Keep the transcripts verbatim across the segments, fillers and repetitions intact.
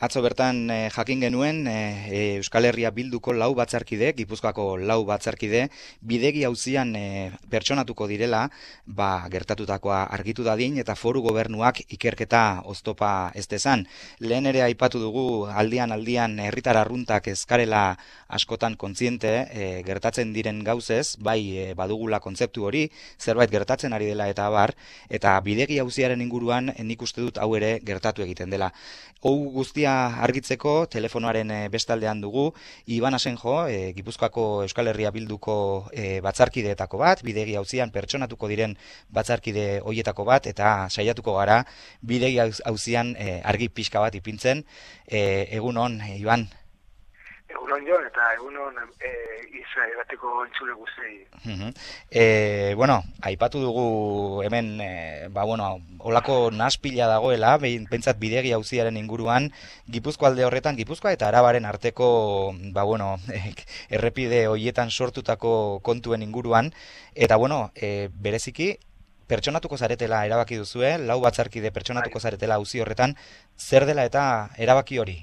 Atzo bertan eh, jakin genuen eh, Euskal Herria Bilduko lau batzarkide, Gipuzkoako lau batzarkide, bidegi auzian eh, pertsonatuko direla, ba, gertatutakoa argitu dadin eta foru gobernuak ikerketa oztopa ez dezan. Lehen ere aipatu dugu aldian aldian herritar arruntak ezkarela askotan kontziente eh, gertatzen diren gauzez, bai eh, badugula kontzeptu hori, zerbait gertatzen ari dela eta abar, eta bidegi auziaren inguruan eh, nik uste dut hau ere gertatu egiten dela. Hau guztia argitzeko telefonoaren eh, bestaldean dugu Iban Asenjo, eh, Gipuzkoako Euskal Herria Bilduko eh, batzarkideetako bat, bidegi auzian pertsonatuko diren batzarkide hoietako bat, eta saiatuko gara bidegi auzian eh, argi pixka bat ipintzen. Eh, egun on, eh, Iban. Egunon Jon, eta egunon e, iza egateko entzule guztiei. Uh-huh. E, bueno, aipatu dugu hemen, e, ba, bueno, olako naspila dagoela, behin, pentsat bidegi auziaren inguruan, Gipuzko alde horretan, Gipuzkoa eta Arabaren arteko, ba, bueno, errepide hoietan sortutako kontuen inguruan, eta, bueno, e, bereziki, pertsonatuko zaretela erabaki duzue, lau batzarkide pertsonatuko zaretela auzi horretan, zer dela eta erabaki hori?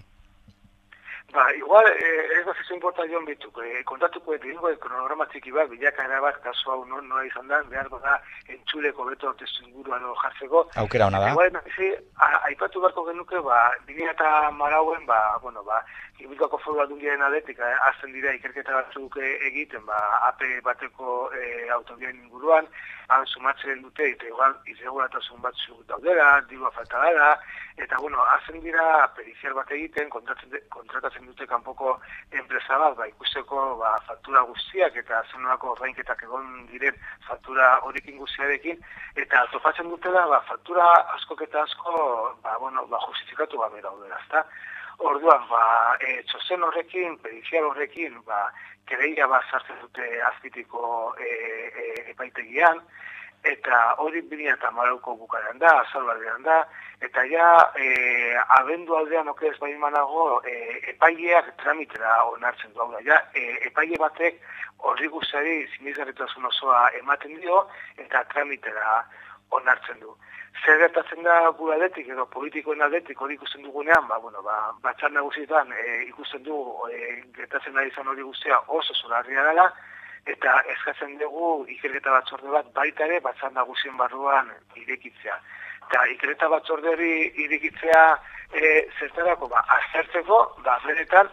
Ba, igual, eh, ez da zizu importa Jon bituk, eh, kontatuko edo kronograma txiki bat, bilakaera bat, kasu hau non nola izan da, behar da entzuleko beto testu inguruan jartzeko. Aukera hona da. Igual, nazi, aipatu beharko genuke, ba, bi mila hamalauan, ba, bueno, ba, Gipuzkoako Foru Aldundiaren aldetik, eh, azten dira ikerketa batzuk egiten, ba, A P bateko eh, autobiaren inguruan, han sumatzen dute, eta igual, irregulatasun batzuk daudela, dirua falta dela, eta, bueno, azten dira periziar bat egiten, kontratatzen dute kanpoko enpresa bat, ba, ikusteko ba, faktura guztiak eta zenolako ordainketak egon diren faktura horrekin guztiarekin, eta topatzen dutela ba, faktura askok eta asko ba, bueno, ba, justifikatu gabe daudela, ezta? Orduan, ba, e, txozen horrekin, perizial horrekin, ba, kereia bat sartzen dute azpitiko e, e, epaitegian, eta hori bi mila hamalauko bukaeran da, azalbarean da, eta ja, e, abendu aldean okez bai manago, e, epaileak tramitera onartzen du, hau da, ja, e, epaile batek horri guztiari sinesgarritasun osoa ematen dio, eta tramitera onartzen du. Zer gertatzen da gure aldetik edo politikoen aldetik hori ikusten dugunean, ba, bueno, ba, batzar nagusietan e, ikusten dugu e, gertatzen ari izan hori guztia oso zolarria dela, eta eskatzen dugu ikerketa batzorde bat baita ere batzar nagusien barruan irekitzea. Eta ikerketa batzorde hori irekitzea e, zertarako, ba, aztertzeko, ba, benetan,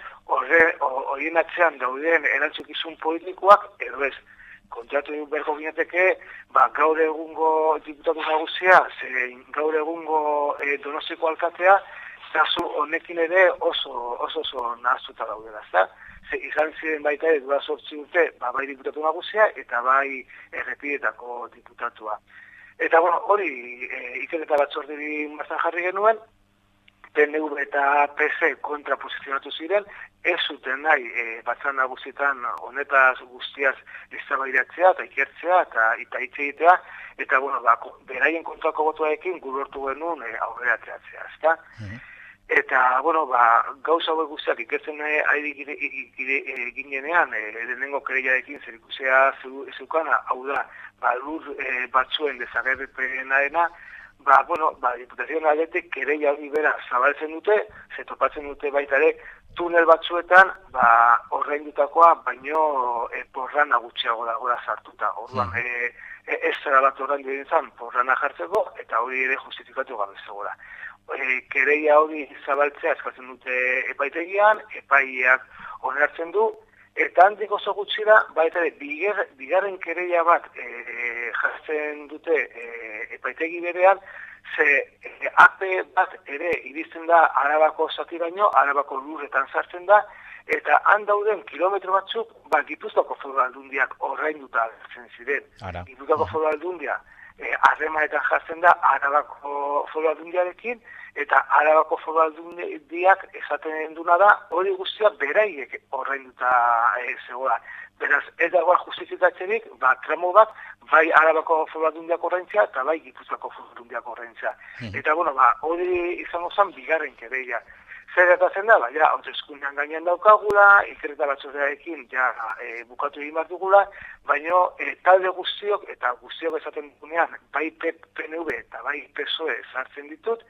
horien atzean dauden erantzukizun politikoak, edo ez, kontratu berko ginateke, ba, gaur egungo diputatu nagusia, zein gaur egungo e, Donostiko alkatea, kasu honekin ere oso oso, oso nahaztuta daudela, ezta? Ze izan ziren baita ere duela sortzi urte, ba, bai diputatu nagusia eta bai errepideetako diputatua. Eta, bueno, hori e, ikerketa batzorderi martxan jarri genuen, P N V eta P S kontra posizionatu ziren, ez zuten nahi e, batzar nagusietan honetaz guztiaz eztabaidatzea eta ikertzea eta eta hitz egitea, eta bueno, ba, beraien kontrako botoarekin gure lortu genuen e, aurrera ateratzea, ezta? Mm-hmm. Eta, bueno, ba, gauza hauek guztiak ikertzen ari ginenean, e, lehenengo kereiarekin zer ikusea zeukana, hau da, ba, lur e, batzuen desagerpenarena, ba, bueno, ba, diputazioen aldetik kereia hori bera zabaltzen dute, ze topatzen dute baita ere, tunel batzuetan, ba, ordaindutakoa baino e, porrana gutxiago dagoela sartuta. Orduan, mm. e, e, ez zara bat ordaindu egin zan, porrana jartzeko, eta hori ere justifikatu gabe zegoela. E, kereia hori zabaltzea eskatzen dute epaitegian, epaileak onartzen du, eta handik oso gutxira, baita ere, bigar, bigarren kereia bat e, jartzen dute e, epaitegi berean, ze e, A P bat ere iristen da Arabako zatiraino, Arabako lurretan sartzen da, eta han dauden kilometro batzuk, ba, Gipuzkoako Foru Aldundiak ordainduta agertzen ziren. Gipuzkoako Foru Aldundia harremanetan e, jartzen da Arabako Foru Aldundiarekin, eta Arabako Foru Aldundiak esaten duna da, hori guztia beraiek ordainduta e, zegoela. Beraz, ez dagoa justifikatzerik, ba, tramo bat, bai Arabako Foru Aldundiak ordaintzea, eta bai Gipuzkoako Foru Aldundiak ordaintzea. Hmm. Eta, bueno, ba, hori izango zen bigarren kereia. Zer gertatzen da, ba, ja, hauteskundean gainean daukagula, ikerketa batzordearekin, ja, e, bukatu egin bat dugula, baina e, talde guztiok, eta guztiok esaten dugunean, bai P N V eta bai P S O E sartzen ditut,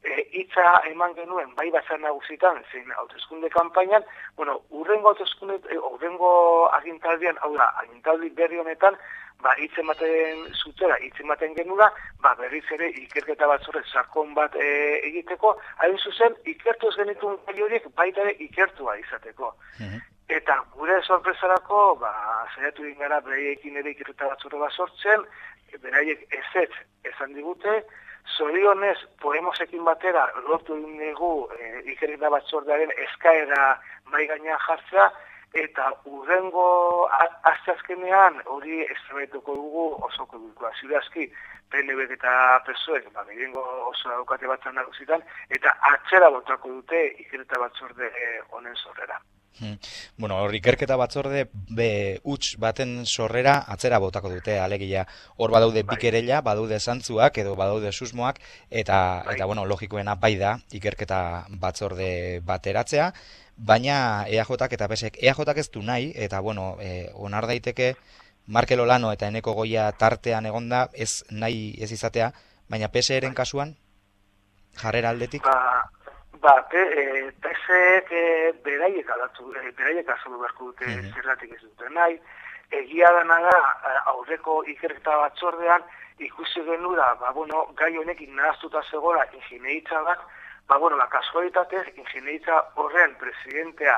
hitza eman genuen bai batzar nagusitan zein hauteskunde kanpainan, bueno, urrengo hauteskunde, urrengo agintaldian, hau da, agintaldi berri honetan, ba, hitz ematen zutela, hitz ematen genula, ba, berriz ere ikerketa batzorde sakon bat e, egiteko, hain zuzen, ikertu ez genituen gai horiek baita ere ikertua izateko. Mm-hmm. Eta gure sorpresarako, ba, saiatu egin gara beraiekin ere ikerketa batzorde bat sortzen, beraiek ezetz esan digute, zorionez Podemosekin batera lortu egin dugu e, ikerketa batzordearen eskaera mai gainean jartzea, eta urrengo asteazkenean hori eztabaidatuko dugu osoko bilkura. Ziurazki P N B eta P S O E ba, gehiengo oso daukate batzar nagusitan, eta atzera botako dute ikerketa batzorde honen sorrera. Hmm. Bueno, hor ikerketa batzorde be huts baten sorrera atzera botako dute, alegia. Hor badaude bai. Bikerela, badaude zantzuak edo badaude susmoak, eta bai. Eta bueno, logikoena bai da ikerketa batzorde bateratzea, baina E A Jak eta P S ek E A Jak ez du nahi, eta bueno, eh, onar daiteke Markel Olano eta Eneko Goia tartean egonda, ez nahi ez izatea, baina P S eren kasuan jarrera aldetik? Ba, ba e, P S ek e, beraiek alatu, e, beraiek azaldu beharko dute mm-hmm. zergatik ez dute nahi, egia dana da aurreko ikerketa batzordean ikusi genura, ba, bueno, gai honekin nahaztuta zegoela ingineritza bat, ba, bueno, ba, kasualitatez, ingineritza horren presidentea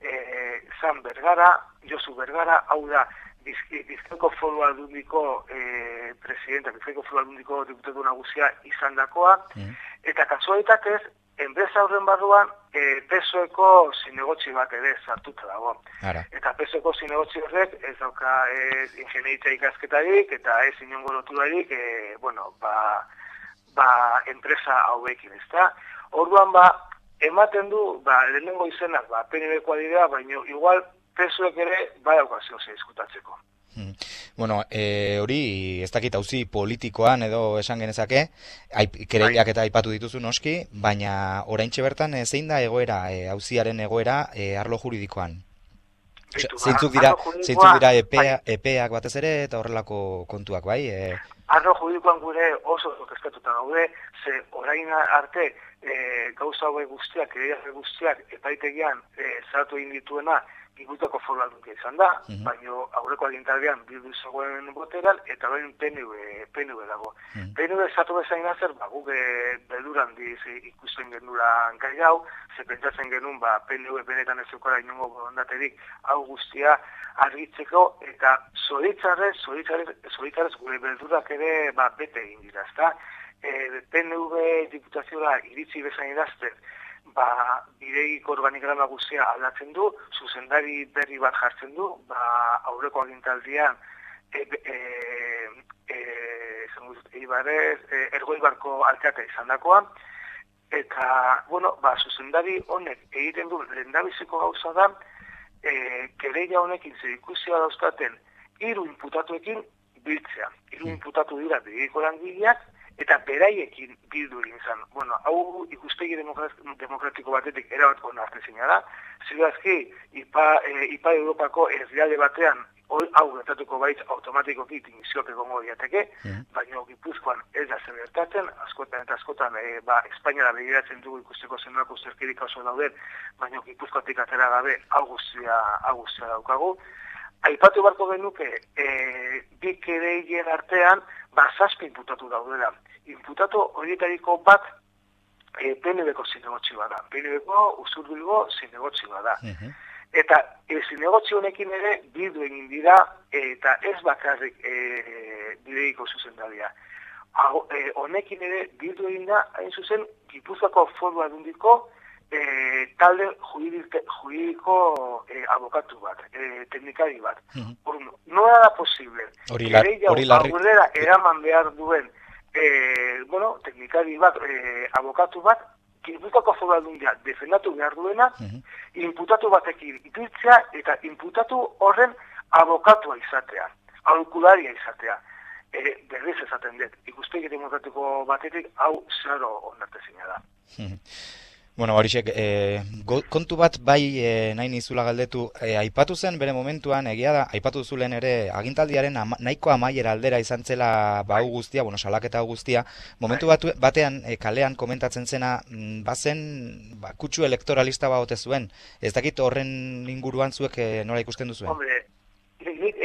e, Zan Bergara, Josu Bergara, hau da, Bizkaiko Foru Aldundiko e, presidenta, Bizkaiko Foru Aldundiko diputatu nagusia izan dakoa, mm. eta kasualitatez, enpresa horren barruan, e, P S O eko zinegotzi bat ere sartuta dago. Ara. Eta P S O eko zinegotzi horrek ez dauka ez ingenieritza ikasketarik, eta ez inongo loturarik, e, bueno, ba, ba, enpresa hauekin, ezta? Orduan, ba, ematen du, ba, lehenengo izenak, ba, P N B-koa dira, baina igual P S O ek ere bai daukazio ze diskutatzeko. Hmm. Bueno, e, hori ez dakit auzi politikoan edo esan genezake, kereilak eta aipatu dituzu noski, baina oraintxe bertan e, zein da egoera, e, auziaren egoera e, arlo juridikoan? Bitu, zeintzuk dira, zeintzuk dira epea, bai. Epeak batez ere eta horrelako kontuak, bai? E... Arlo juridikoan gure oso kezkatuta gaude, ze orain arte e, gauza hauek guztiak, kereiak guztiak epaitegian e, zaratu egin dituena, Gipuzkoako Foru Aldundia izan da, mm-hmm. baina aurreko agintaldian Bildu zegoen boteran, eta orain P N B dago. Mm-hmm. P N B zatu bezain azer, ba, guk beldur handiz ikusten genuran gai hau, ze pentsatzen genuen, ba, P N B benetan ez zeukara inongo borondaterik hau guztia argitzeko, eta zoritzarrez, zoritzarrez, zoritzarrez gure beldurak ere ba, bete egin dira, ezta? E, P N B diputazioa iritzi bezain idazten, ba, bideik organigrama guztia aldatzen du, zuzendari berri bat jartzen du, ba, aurreko agintaldian, e, e, e, Ibarez, e, Ergoibarko alkate izan dakoa, eta, bueno, ba, zuzendari honek egiten du lehendabiziko gauza da, e, kereia honekin zerikusia dauzkaten hiru inputatuekin biltzea. Hiru inputatu dira bideiko langileak, eta beraiekin bildu egin zen. Bueno, hau ikustegi demokratiko batetik erabat onartezina da. Ziurazki, IPA, e, IPA Europako herrialde batean hau gertatuko baitz automatikoki tinizioak egongo diateke, mm. baina Gipuzkoan ez da zer gertatzen, askotan eta askotan e, ba, Espainiara begiratzen dugu ikusteko zenako zerkirik oso dauden, baina Gipuzkoatik atera gabe hau guztia, hau guztia daukagu. Aipatu barko genuke, e, bi kereien artean, ba, zazpi inputatu daudela. Inputatu horietariko bat e, P N B-ko zinegotzi bada. P N B-ko Usurbilgo zinegotzi bada. Uh-huh. Eta e, zinegotzi honekin ere bildu egin dira, eta ez bakarrik e, bideiko zuzendaria. E, honekin ere bildu egin da, hain zuzen, Gipuzkoako Foru Aldundiko E, talde juridiko e, abokatu bat, e, teknikari bat. Uh-huh. Or, no da posible. Kereia aurrera eraman behar duen e, bueno, teknikari bat, e, abokatu bat, Gipuzkoako Foru Aldundia defendatu behar duena, uh-huh. inputatu batekin ibiltzea eta inputatu horren abokatua izatea, aholkularia izatea. E, berriz esaten dut, ikustegi demokratiko batetik hau zero onartezina da. Uh-huh. Bueno, horixek, e, kontu bat bai e, nahi nizula galdetu, e, aipatu zen bere momentuan, egia da, aipatu zulen ere, agintaldiaren ama, nahiko amaiera aldera izan zela ba hau guztia, bueno, salaketa hau guztia, momentu batu, batean e, kalean komentatzen zena, m, bazen ba, kutsu elektoralista ba ote zuen, ez dakit horren inguruan zuek e, nola ikusten duzuen? Hombre, nik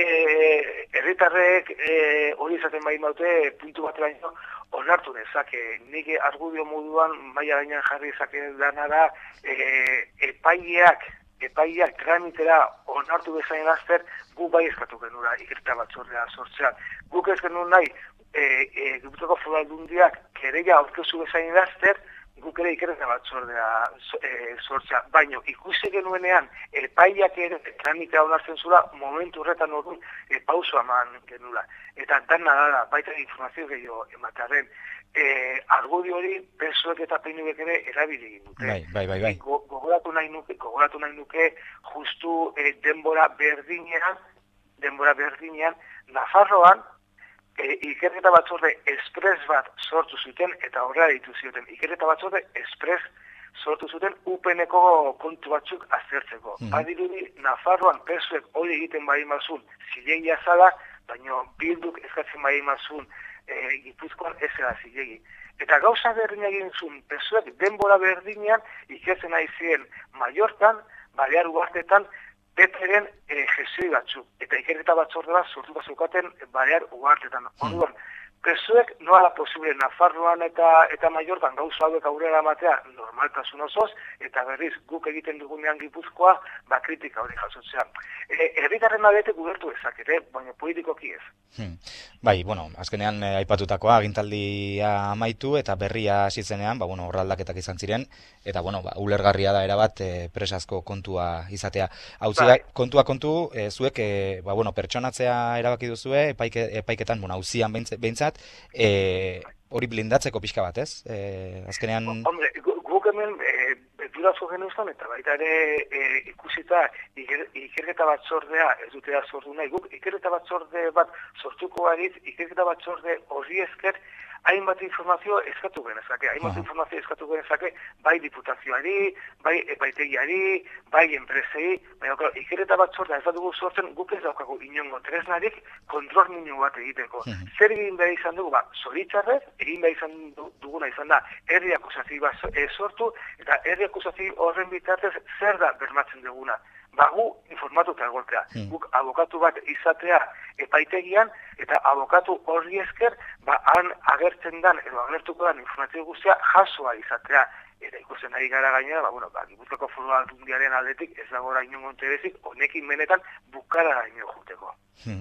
herritarrek e, hori izaten bai maute puntu bat baino, onartu nezake, nik argudio moduan maila gainean jarri izake dana da e, epaileak, epaileak tramitera onartu bezain laster gu bai eskatu genura ikerketa batzordea sortzean. Guk ez genuen nahi, e, e, Gipuzkoako Foru Aldundiak kereia aurkeztu bezain laster, guk ere ikerketa batzordea e, sortzea. Baino, ikusi genuenean, epaileak ere tramitea onartzen zula, momentu horretan orduan e, pauso eman genula. Eta dana da, baita informazio gehiago ematearen, e, argudio hori pesoek eta peinuek ere erabili egin dute. Bai, bai, bai, bai. Go, gogoratu nahi nuke, gogoratu nahi nuke justu e, denbora berdinean, denbora berdinean, Nafarroan, E, ikerketa batzorde espres bat sortu zuten, eta horrela ditu zioten, ikerketa batzorde espres sortu zuten U P N-eko kontu batzuk aztertzeko. Mm. Badirudi, Nafarroan pesuek hori egiten bai mazun, zilegi azala, baina Bilduk eskatzen bai mazun e, Gipuzkoan ez da zilegi. Eta gauza berdin egin zuen, pesuek denbora berdinean ikertzen nahi ziren Mallorcan, Balear Uhartetan, Peteren e, jesui batzuk, eta ikerketa batzorde bat sortu bat zeukaten Balear Uhartetan. Orduan, pesuek noala posible Nafarroan eta eta Mallorcan gauza hauek aurrera matea normaltasun osoz, eta berriz guk egiten dugunean Gipuzkoa, ba kritika hori jasotzea. E, herritarren aldetik gubertu ezak ere, baina politikoki ez. Hmm. Bai, bueno, azkenean eh, aipatutakoa agintaldia amaitu eta berria hasi zenean, ba bueno, horraldaketak izan ziren eta bueno, ba ulergarria da erabat eh, presazko kontua izatea. Auzi bai. Kontua kontu, eh, zuek eh, ba bueno, pertsonatzea erabaki duzue epaike, epaiketan, bueno, auzian behintzat, eh, hori blindatzeko pixka bat, ez? Eh, azkenean Hombre, guk hemen eh, beturazo genuztan eta baita ere e, ikusita iker, ikerketa batzordea ez dutela sortu nahi. Guk ikerketa batzorde bat sortuko baritz, ikerketa batzorde horri esker hainbat informazio eskatu genezake, hainbat uh-huh. informazio eskatu genezake bai diputazioari, bai epaitegiari, bai enpresei, baina claro, ikerketa batzordea ez dugu sortzen, guk ez daukagu inongo tresnarik kontrol minu bat egiteko. Uh-huh. Zer egin behar izan dugu, ba, zoritzarrez, egin behar izan duguna izan da, herri akusazio bat sortu, eta herri akusazio horren bitartez zer da bermatzen duguna. Ba, gu informatuta egotea. Hmm. Guk abokatu bat izatea epaitegian, eta abokatu horri esker, ba, han agertzen dan, edo agertuko dan informazio guztia jasoa izatea. Eta ikusten ari gara gainera, ba, bueno, ba, Gipuzkoako Foru Aldundiaren aldetik ez dagoela inongo interesik, honekin benetan bukara gaino juteko. Hmm.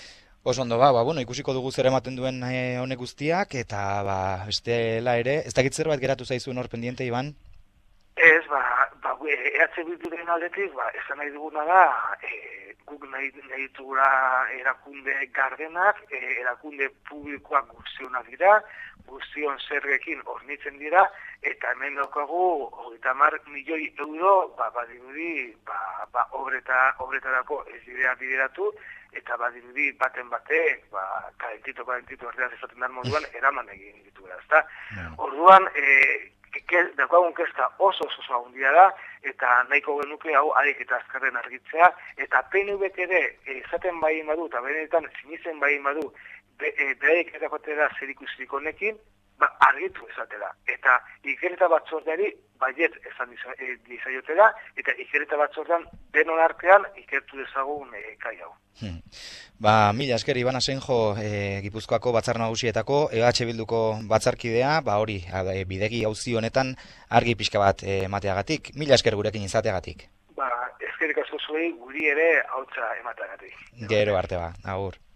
Oso ondo, ba, ba, bueno, ikusiko dugu zer ematen duen eh, honek guztiak, eta ba, bestela ere, ez dakit zerbait geratu zaizuen hor pendiente, Iban? Ez, ba, ba, E H Bilduren aldetik, ba, esan nahi duguna da, e, guk nahi, nahi dugula erakunde gardenak, e, erakunde publikoak guztionak dira, guztion zergekin hornitzen dira, eta hemen daukagu, hogeita hamar milioi euro, ba, badirudi, ba, ba, obreta, obretarako ez dira bideratu, eta badirudi baten batek, ba, kalentito, kalentito, erdeaz esaten dar moduan, eraman egin dituela, ezta? Yeah. Orduan, e, daukagun kesta oso oso handia da, eta nahiko genuke hau adik eta azkarren argitzea, eta P N V ere esaten bai badu, eta benetan sinitzen bai badu, behaik eta batera zer ikusirik honekin, ba, argitu esatela. Eta ikerketa batzordeari baiet esan dizaiotela, eta ikerketa batzordean denon artean ikertu dezagun e, kai hau. Hmm. Ba, mila esker, Iban Asenjo, e, Gipuzkoako batzar nagusietako, E H Bilduko batzarkidea, ba hori, e, bidegi auzi honetan argi pixka bat e, emateagatik. Mila esker gurekin izateagatik. Ba, eskerik asko zuei guri ere hautsa emateagatik. Gero arte ba, agur.